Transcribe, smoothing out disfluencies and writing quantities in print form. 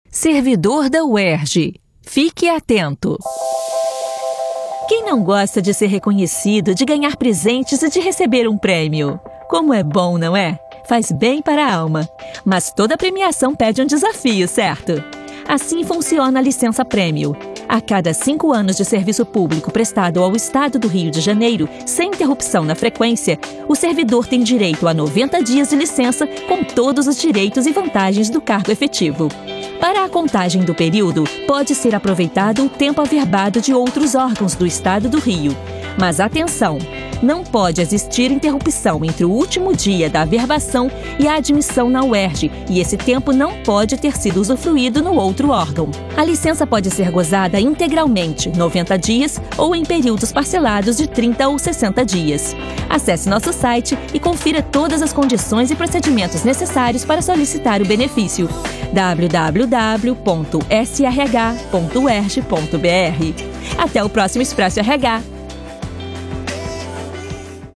Servidor da UERJ. Fique atento! Quem não gosta de ser reconhecido, de ganhar presentes e de receber um prêmio? Como é bom, não é? Faz bem para a alma. Mas toda premiação pede um desafio, certo? Assim funciona a licença prêmio. A cada 5 anos de serviço público prestado ao Estado do Rio de Janeiro, sem interrupção na frequência, o servidor tem direito a 90 dias de licença com todos os direitos e vantagens do cargo efetivo. Para a contagem do período, pode ser aproveitado o tempo averbado de outros órgãos do Estado do Rio. Mas atenção! Não pode existir interrupção entre o último dia da averbação e a admissão na UERJ, e esse tempo não pode ter sido usufruído no outro órgão. A licença pode ser gozada integralmente, 90 dias, ou em períodos parcelados de 30 ou 60 dias. Acesse nosso site e confira todas as condições e procedimentos necessários para solicitar o benefício. www.srh.uerj.br. Até o próximo Expresso RH!